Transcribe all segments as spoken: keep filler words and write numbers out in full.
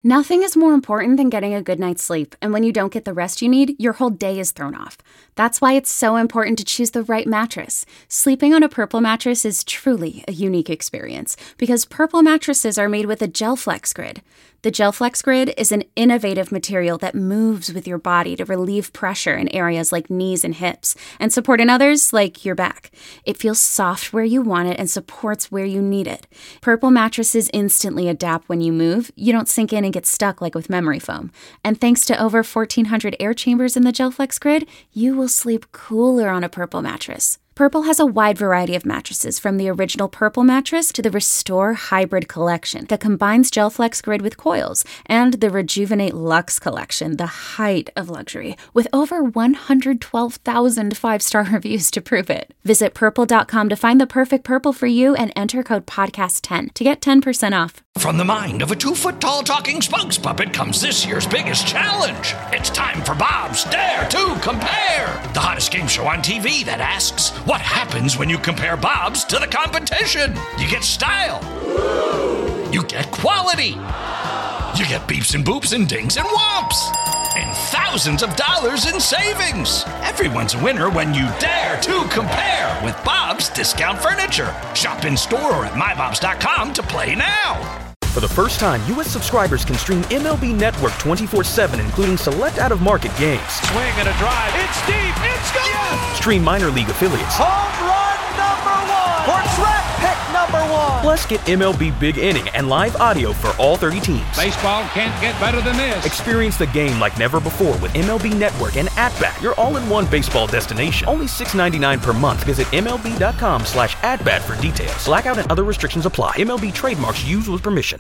Nothing is more important than getting a good night's sleep, and when you don't get the rest you need, your whole day is thrown off. That's why it's so important to choose the right mattress. Sleeping on a Purple mattress is truly a unique experience, because Purple mattresses are made with a GelFlex Grid. The GelFlex Grid is an innovative material that moves with your body to relieve pressure in areas like knees and hips, and support in others like your back. It feels soft where you want it and supports where you need it. Purple mattresses instantly adapt when you move. You don't sink in and get stuck like with memory foam. And thanks to over fourteen hundred air chambers in the GelFlex Grid, you will sleep cooler on a Purple mattress. Purple has a wide variety of mattresses, from the original Purple mattress to the Restore Hybrid collection that combines GelFlex Grid with coils, and the Rejuvenate Luxe collection, the height of luxury, with over one hundred twelve thousand five-star reviews to prove it. Visit purple dot com to find the perfect Purple for you and enter code podcast ten to get ten percent off. From the mind of a two-foot-tall talking spokes puppet comes this year's biggest challenge. It's time for Bob's Dare to Compare, the hottest game show on T V that asks, what happens when you compare Bob's to the competition? You get style. You get quality. You get beeps and boops and dings and whomps. And thousands of dollars in savings. Everyone's a winner when you dare to compare with Bob's Discount Furniture. Shop in store or at my bobs dot com to play now. For the first time, U S subscribers can stream M L B Network twenty-four seven, including select out-of-market games. Swing and a drive. It's deep. It's gone. Yes. Stream minor league affiliates. Home run number one. Or draft pick number one. Plus, get M L B Big Inning and live audio for all thirty teams. Baseball can't get better than this. Experience the game like never before with M L B Network and At-Bat, your all-in-one baseball destination. Only six dollars and ninety-nine cents per month. Visit M L B dot com slash at-bat for details. Blackout and other restrictions apply. M L B trademarks used with permission.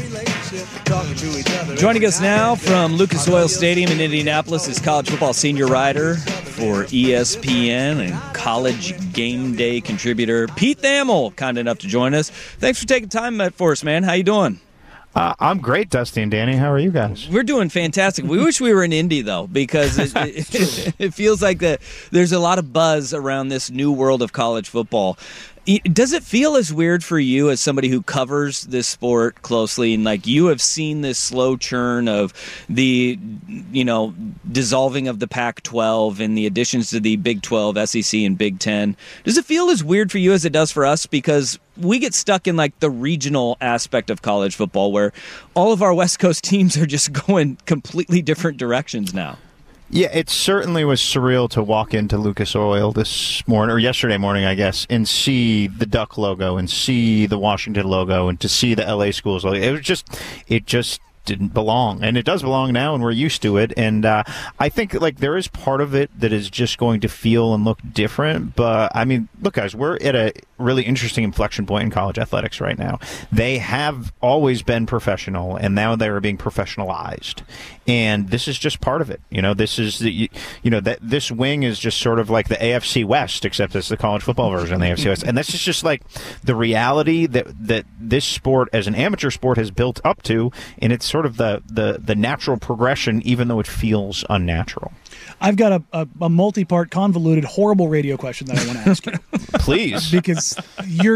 Joining us now from Lucas Oil Stadium in Indianapolis is college football senior writer for E S P N and College Game Day contributor Pete Thamel, kind enough to join us. Thanks for taking time for us, man. How you doing? Uh, I'm great, Dusty and Danny. How are you guys? We're doing fantastic. We wish we were in Indy, though, because it, it, it feels like that there's a lot of buzz around this new world of college football. Does it feel as weird for you as somebody who covers this sport closely, and like you have seen this slow churn of the, you know, dissolving of the Pac twelve and the additions to the Big twelve, S E C, and Big ten? Does it feel as weird for you as it does for us? Because we get stuck in like the regional aspect of college football where all of our West Coast teams are just going completely different directions now. Yeah, it certainly was surreal to walk into Lucas Oil this morning, or yesterday morning, I guess, and see the Duck logo and see the Washington logo and to see the L A schools logo. It was just, it just didn't belong, and it does belong now, and we're used to it. And uh, I think like there is part of it that is just going to feel and look different. But I mean, look, guys, we're at a really interesting inflection point in college athletics right now. They have always been professional, and now they are being professionalized. And this is just part of it. You know, this is the, you, you know, that this wing is just sort of like the A F C West, except it's the college football version of the A F C West. And this is just like the reality that that this sport as an amateur sport has built up to, and it's sort of the the, the natural progression, even though it feels unnatural. I've got a, a, a multi-part, convoluted, horrible radio question that I want to ask you. Please. Because you're...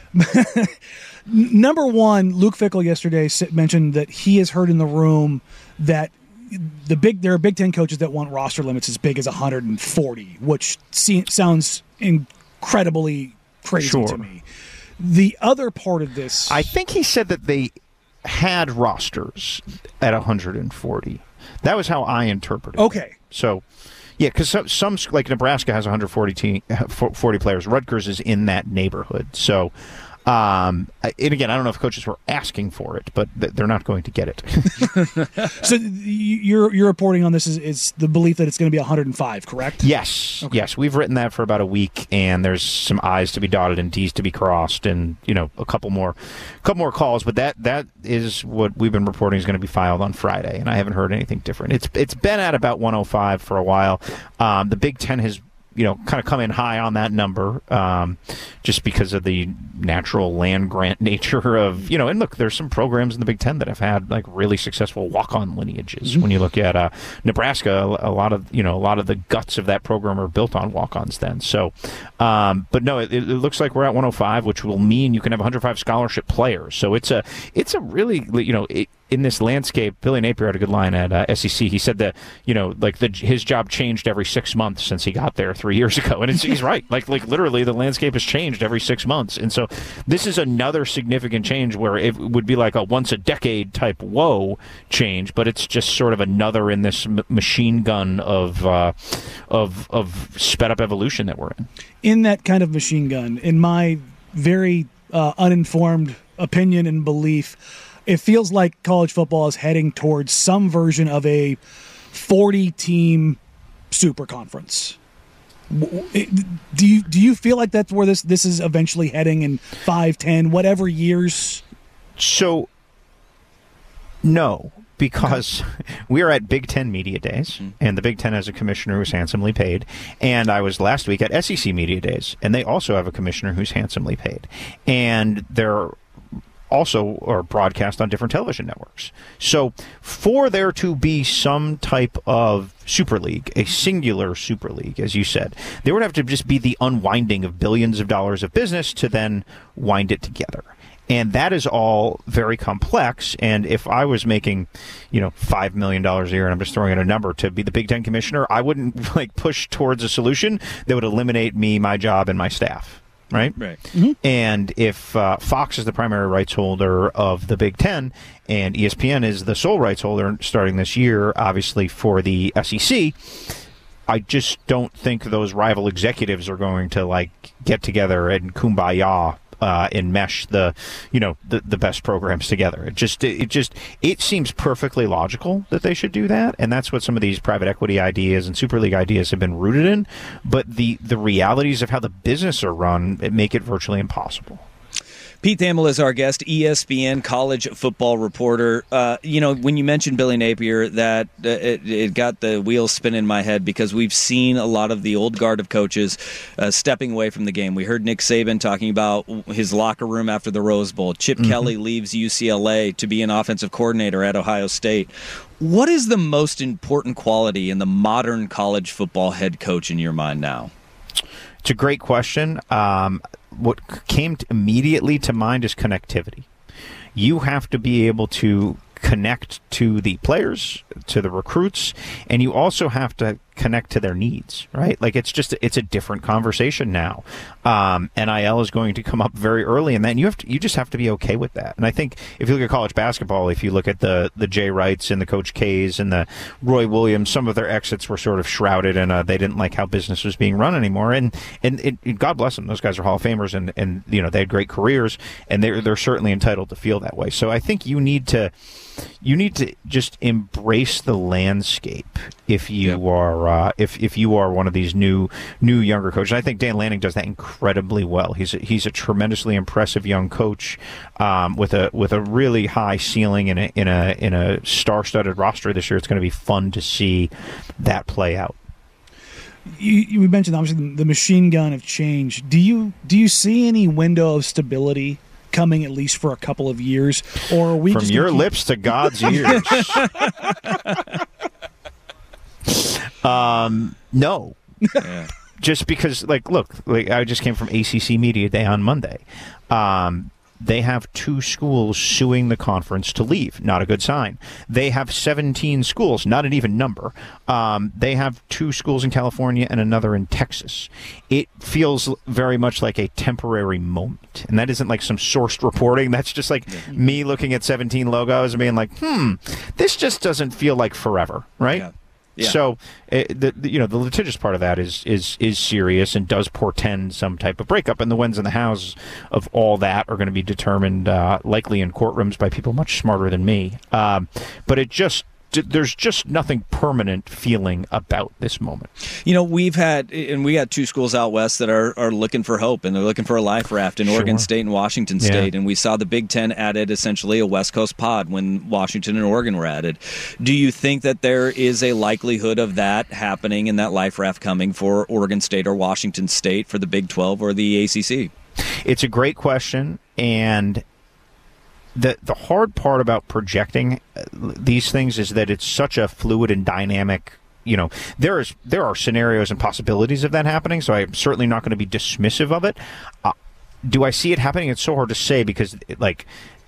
Number one, Luke Fickell yesterday mentioned that he has heard in the room that the big there are Big Ten coaches that want roster limits as big as one hundred forty, which see, sounds incredibly crazy sure. to me. The other part of this... I think he said that they had rosters at one hundred forty. That was how I interpreted it. Okay. So, yeah, because some, some, like Nebraska has one hundred forty, team, forty players. Rutgers is in that neighborhood. So, um, and again, I don't know if coaches were asking for it, but they're not going to get it. So your your reporting on this is, is the belief that it's going to be one hundred five, correct? Yes. Okay. Yes. We've written that for about a week, and there's some I's to be dotted and T's to be crossed, and you know a couple more, couple more calls. But that that is what we've been reporting is going to be filed on Friday, and I haven't heard anything different. It's it's been at about one oh five for a while. Um, the Big Ten has, you know, kind of come in high on that number um, just because of the natural land grant nature of, you know, and look, there's some programs in the Big Ten that have had like really successful walk-on lineages. Mm-hmm. When you look at uh, Nebraska, a lot of, you know, a lot of the guts of that program are built on walk-ons then. So, um, but no, it, it looks like we're at one oh five, which will mean you can have one hundred five scholarship players. So it's a, it's a really, you know, it, in this landscape, Billy Napier had a good line at uh, S E C. He said that, you know, like the, his job changed every six months since he got there three years ago. And it's, he's right. Like, like literally the landscape has changed every six months. And so this is another significant change where it would be like a once a decade type whoa change, but it's just sort of another in this m- machine gun of, uh, of, of sped up evolution that we're in. In that kind of machine gun, in my very uh, uninformed opinion and belief, it feels like college football is heading towards some version of a forty-team super conference. Do you do you feel like that's where this this is eventually heading in five, ten, whatever years? So, no, because we are at Big Ten Media Days, and the Big Ten has a commissioner who's handsomely paid. And I was last week at S E C Media Days, and they also have a commissioner who's handsomely paid. And they're also are broadcast on different television networks. So for there to be some type of super league, a singular super league, as you said, there would have to just be the unwinding of billions of dollars of business to then wind it together. And that is all very complex. And if I was making, you know, five million dollars a year, and I'm just throwing in a number to be the Big Ten commissioner, I wouldn't like push towards a solution that would eliminate me, my job, and my staff. Right? Right. Mm-hmm. And if uh, Fox is the primary rights holder of the Big Ten and E S P N is the sole rights holder starting this year, obviously, for the S E C, I just don't think those rival executives are going to, like, get together and kumbaya Uh, and mesh the, you know, the, the best programs together. It just, it just, it seems perfectly logical that they should do that, and that's what some of these private equity ideas and Super League ideas have been rooted in. But the the realities of how the business are run, it make it virtually impossible. Pete Thamel is our guest, E S P N college football reporter. Uh, you know, when you mentioned Billy Napier, that uh, it, it got the wheels spinning in my head because we've seen a lot of the old guard of coaches uh, stepping away from the game. We heard Nick Saban talking about his locker room after the Rose Bowl. Chip mm-hmm. Kelly leaves U C L A to be an offensive coordinator at Ohio State. What is the most important quality in the modern college football head coach in your mind now? It's a great question. Um, what came to immediately to mind is connectivity. You have to be able to connect to the players, to the recruits, and you also have to connect to their needs, right? Like it's just, it's a different conversation now. Um, N I L is going to come up very early, and then you have to, you just have to be okay with that. And I think if you look at college basketball, if you look at the, the Jay Wrights and the Coach K's and the Roy Williams, some of their exits were sort of shrouded and uh, they didn't like how business was being run anymore. And, and it, it, God bless them. Those guys are Hall of Famers and, and, you know, they had great careers, and they're, they're certainly entitled to feel that way. So I think you need to, you need to just embrace the landscape if you yep. are uh, if if you are one of these new new younger coaches. I think Dan Lanning does that incredibly well. He's a, he's a tremendously impressive young coach um, with a with a really high ceiling in a in a in a star-studded roster this year. It's going to be fun to see that play out. You, you mentioned obviously the machine gun of change. Do you do you see any window of stability coming at least for a couple of years, or are we from just your keep... lips to God's ears? um, no, yeah. Just because, like, look, like I just came from A C C Media Day on Monday. Um, they have two schools suing the conference to leave. Not a good sign. They have seventeen schools, not an even number. Um, they have two schools in California and another in Texas. It feels very much like a temporary moment. And that isn't like some sourced reporting. That's just like yeah. me looking at seventeen logos and being like, hmm, this just doesn't feel like forever, right? Yeah. Yeah. So, uh, the, the you know the litigious part of that is is is serious and does portend some type of breakup. And the whens and the hows of all that are going to be determined uh, likely in courtrooms by people much smarter than me. Um, but it just there's just nothing permanent feeling about this moment. You know, we've had, and we got two schools out west that are, are looking for hope, and they're looking for a life raft in sure. Oregon State and Washington State. Yeah. And we saw the Big Ten added essentially a West Coast pod when Washington and Oregon were added. Do you think that there is a likelihood of that happening and that life raft coming for Oregon State or Washington State for the Big twelve or the A C C? It's a great question, and The the hard part about projecting these things is that it's such a fluid and dynamic, you know, there is there are scenarios and possibilities of that happening, so I'm certainly not going to be dismissive of it. Uh, do I see it happening? It's so hard to say because, it, like,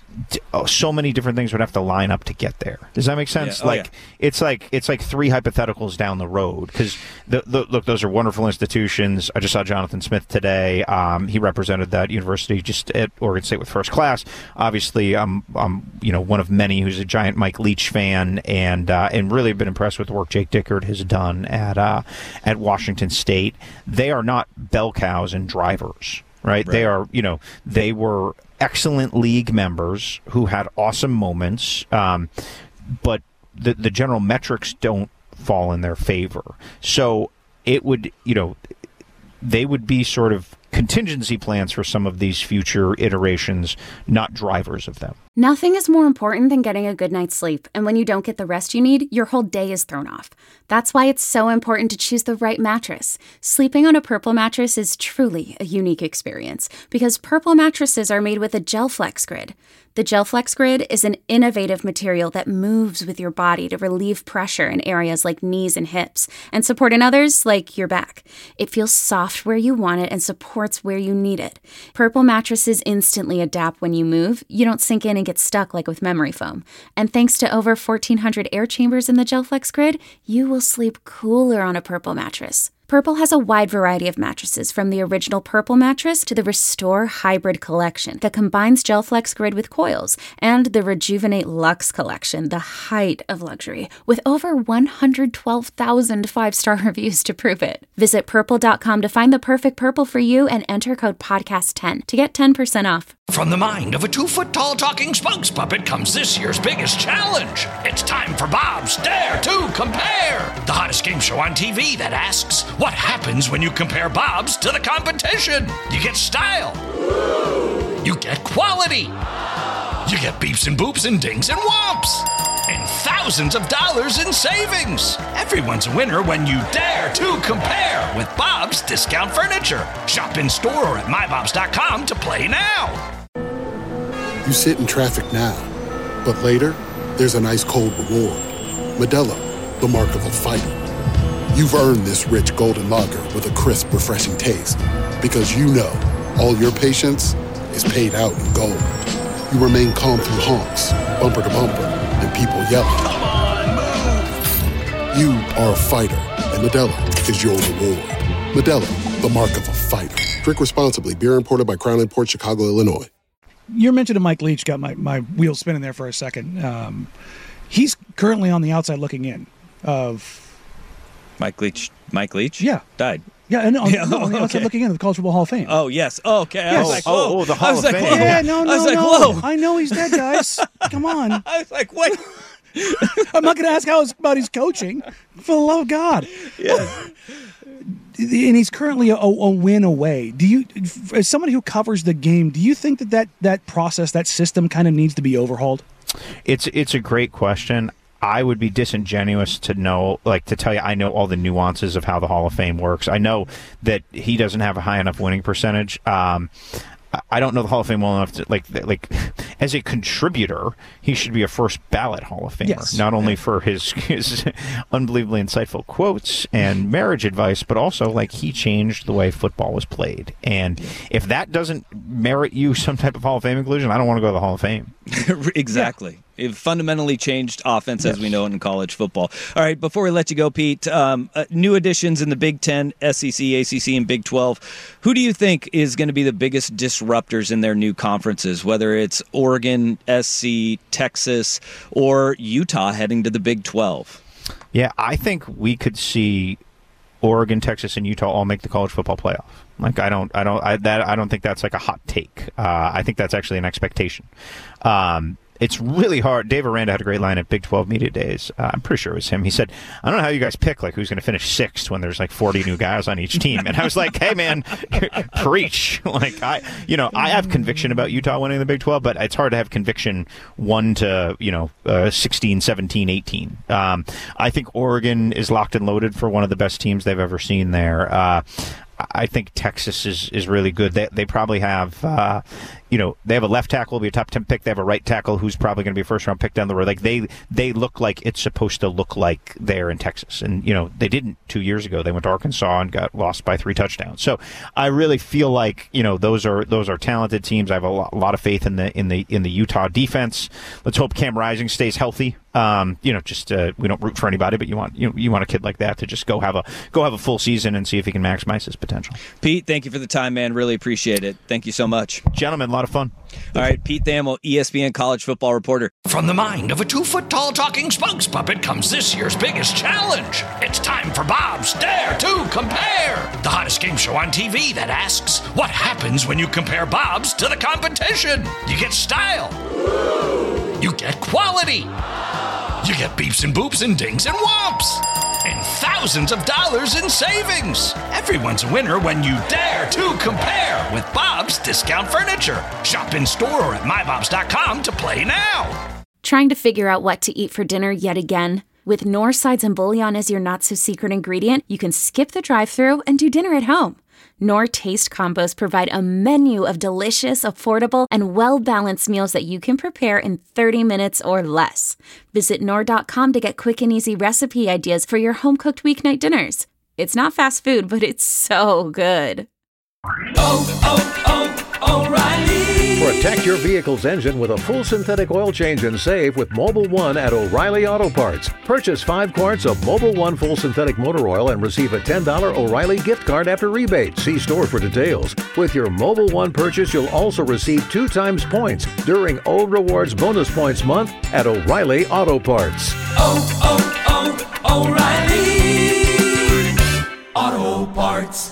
oh, so many different things would have to line up to get there. Does that make sense? Yeah. Oh, like yeah. it's like it's like three hypotheticals down the road because the, the, look, those are wonderful institutions. I just saw Jonathan Smith today. Um, he represented that university just at Oregon State with first class. Obviously, I'm I'm you know one of many who's a giant Mike Leach fan and uh, and really been impressed with the work Jake Dickert has done at uh, at Washington State. They are not bell cows and drivers, right? right? They are you know they were excellent league members who had awesome moments, um, but the the general metrics don't fall in their favor. So it would, you know, they would be sort of contingency plans for some of these future iterations, not drivers of them. Nothing is more important than getting a good night's sleep, and when you don't get the rest you need, your whole day is thrown off. That's why it's so important to choose the right mattress. Sleeping on a Purple mattress is truly a unique experience because Purple mattresses are made with a GelFlex Grid. The GelFlex Grid is an innovative material that moves with your body to relieve pressure in areas like knees and hips and support in others like your back. It feels soft where you want it and supports where you need it. Purple mattresses instantly adapt when you move. You don't sink in and get stuck like with memory foam. And thanks to over fourteen hundred air chambers in the GelFlex Grid, you will sleep cooler on a Purple mattress. Purple has a wide variety of mattresses, from the original Purple mattress to the Restore Hybrid collection that combines GelFlex Grid with coils, and the Rejuvenate Luxe collection, the height of luxury, with over one hundred twelve thousand five-star reviews to prove it. Visit purple dot com to find the perfect Purple for you and enter code podcast ten to get ten percent off. From the mind of a two-foot-tall talking spokes puppet comes this year's biggest challenge. It's time for Bob's Dare to Compare, the hottest game show on T V that asks, what happens when you compare Bob's to the competition? You get style. You get quality. You get beeps and boops and dings and whomps. And thousands of dollars in savings. Everyone's a winner when you dare to compare with Bob's Discount Furniture. Shop in store or at my bobs dot com to play now. You sit in traffic now, but later, there's an ice-cold reward. Modelo, the mark of a fighter. You've earned this rich golden lager with a crisp, refreshing taste. Because you know, all your patience is paid out in gold. You remain calm through honks, bumper to bumper, and people yelling. Come on, move! You are a fighter, and Modelo is your reward. Modelo, the mark of a fighter. Drink responsibly. Beer imported by Crown Imports, Chicago, Illinois. Your mention of Mike Leach got my, my wheels spinning there for a second. Um, he's currently on the outside looking in of... Mike Leach. Mike Leach? Yeah. Died. Yeah, and on, Yeah, no, on the outside okay. looking in of the College Football Hall of Fame. Oh, yes. Oh, okay. I Yes. was like, Oh, whoa. oh, the Hall I was of like, Fame. whoa. Yeah, no, no, I was like, no. whoa. I know he's dead, guys. Come on. I was like, what? I'm not going to ask how it's about his coaching. For the love of God. Yes. And he's currently a, a win away. Do you, as somebody who covers the game, do you think that that, that process, that system kind of needs to be overhauled? It's it's a great question. I would be disingenuous to know, like, to tell you I know all the nuances of how the Hall of Fame works. I know that he doesn't have a high enough winning percentage. Um, I don't know the Hall of Fame well enough to, like, like as a contributor, he should be a first ballot Hall of Famer. Yes. Not only for his, his unbelievably insightful quotes and marriage advice, but also, like, he changed the way football was played. And if that doesn't merit you some type of Hall of Fame inclusion, I don't want to go to the Hall of Fame. Exactly. Yeah. It fundamentally changed offense as we know it in college football. All right, before we let you go, Pete, um, uh, new additions in the Big Ten, S E C, A C C, and Big twelve. Who do you think is going to be the biggest disruptors in their new conferences, whether it's Oregon, S C, Texas, or Utah heading to the Big twelve? Yeah, I think we could see Oregon, Texas, and Utah all make the college football playoff. Like I don't, I don't, I, that I don't think that's like a hot take. Uh, I think that's actually an expectation. Um, It's really hard. Dave Aranda had a great line at Big twelve Media Days. Uh, I'm pretty sure it was him. He said, I don't know how you guys pick like who's going to finish sixth when there's like forty new guys on each team. And I was like, hey, man, preach. Like, I, you know, I have conviction about Utah winning the Big twelve, but it's hard to have conviction one to, you know, uh, sixteen, seventeen, eighteen. Um, I think Oregon is locked and loaded for one of the best teams they've ever seen there. Uh, I think Texas is, is really good. They they probably have, uh, you know, they have a left tackle, will be a top ten pick. They have a right tackle who's probably going to be a first round pick down the road. Like they, they look like it's supposed to look like there in Texas. And, you know, they didn't two years ago. They went to Arkansas and got lost by three touchdowns. So I really feel like, you know, those are, those are talented teams. I have a lot, a lot of faith in the, in the, in the Utah defense. Let's hope Cam Rising stays healthy. Um, you know, just uh, we don't root for anybody, but you want you you want a kid like that to just go have a go have a full season and see if he can maximize his potential. Pete, thank you for the time, man. Really appreciate it. Thank you so much, gentlemen. A lot of fun. All right, Pete Thamel, E S P N college football reporter. From the mind of a two-foot-tall talking spokes puppet comes this year's biggest challenge. It's time for Bob's Dare to Compare, the hottest game show on T V that asks, what happens when you compare Bob's to the competition? You get style. You get quality. You get beeps and boops and dings and whomps. And thousands of dollars in savings. Everyone's a winner when you dare to compare with Bob's Discount Furniture. Shop in store or at my bobs dot com to play now. Trying to figure out what to eat for dinner yet again? With Knorr sides and bouillon as your not-so-secret ingredient, you can skip the drive-thru and do dinner at home. Knorr Taste Combos provide a menu of delicious, affordable, and well-balanced meals that you can prepare in thirty minutes or less. Visit Knorr dot com to get quick and easy recipe ideas for your home-cooked weeknight dinners. It's not fast food, but it's so good. Oh, oh, oh, O'Reilly! Protect your vehicle's engine with a full synthetic oil change and save with Mobil one at O'Reilly Auto Parts. Purchase five quarts of Mobil one full synthetic motor oil and receive a ten dollars O'Reilly gift card after rebate. See store for details. With your Mobil one purchase, you'll also receive two times points during O Rewards Bonus Points Month at O'Reilly Auto Parts. Oh, oh, oh, O'Reilly Auto Parts.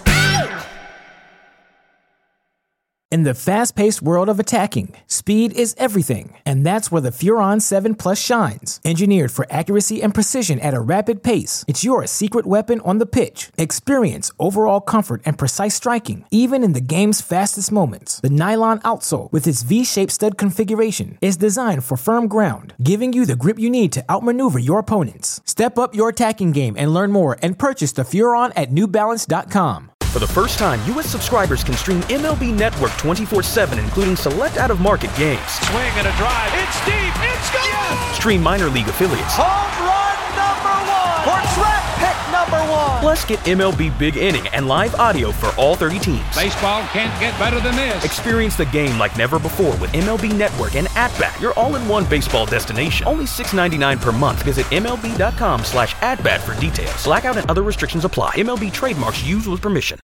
In the fast-paced world of attacking, speed is everything, and that's where the Furon seven Plus shines. Engineered for accuracy and precision at a rapid pace, it's your secret weapon on the pitch. Experience overall comfort and precise striking, even in the game's fastest moments. The nylon outsole, with its V-shaped stud configuration, is designed for firm ground, giving you the grip you need to outmaneuver your opponents. Step up your attacking game and learn more and purchase the Furon at new balance dot com. For the first time, U S subscribers can stream M L B Network twenty-four seven, including select out-of-market games. Swing and a drive. It's deep. It's gone. Yes. Stream minor league affiliates. Home run number one. Or draft pick number one. Plus, get M L B Big Inning and live audio for all thirty teams. Baseball can't get better than this. Experience the game like never before with M L B Network and At-Bat, your all-in-one baseball destination. Only six dollars and ninety-nine cents per month. Visit M L B dot com slash at bat for details. Blackout and other restrictions apply. M L B trademarks used with permission.